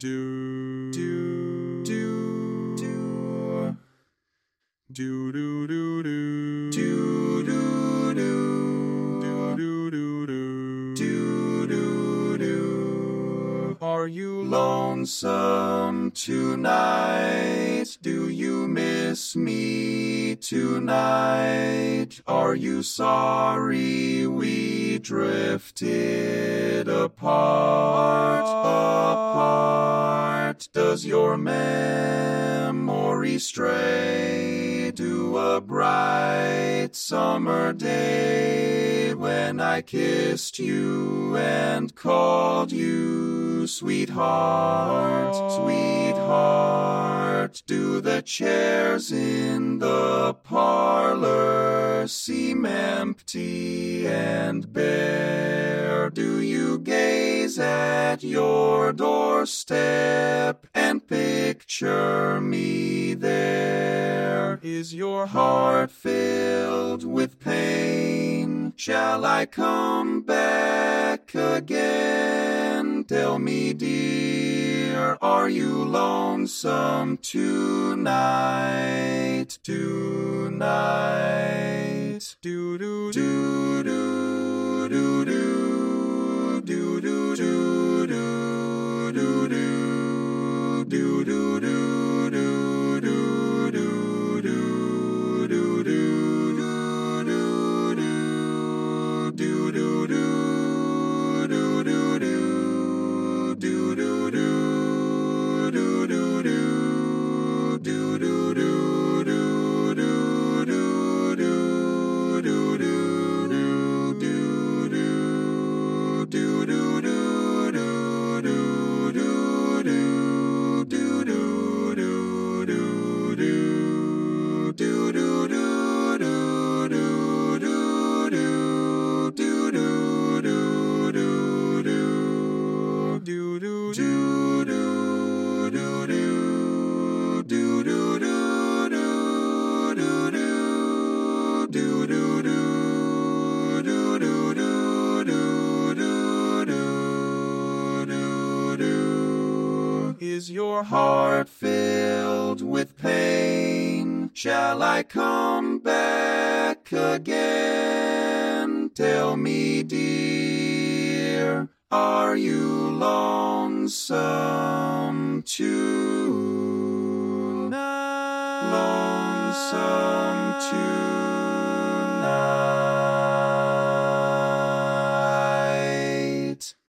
do do do do do do do do do do do do do do do. Are you lonesome tonight? Do you miss me tonight? Are you sorry we drifted apart? Does your memory stray to a bright summer day when I kissed you and called you sweetheart, sweetheart? Do the chairs in the parlor seem empty and bare? Do you gaze at your doorstep and picture me there? Is your heart filled with pain? Shall I come back again? Tell me, dear, are you lonesome tonight? Tonight. Do do do do do do do do do do do do do Is your heart filled with pain? Shall I come back again? Tell me, dear, are you lonesome tonight? Lonesome tonight.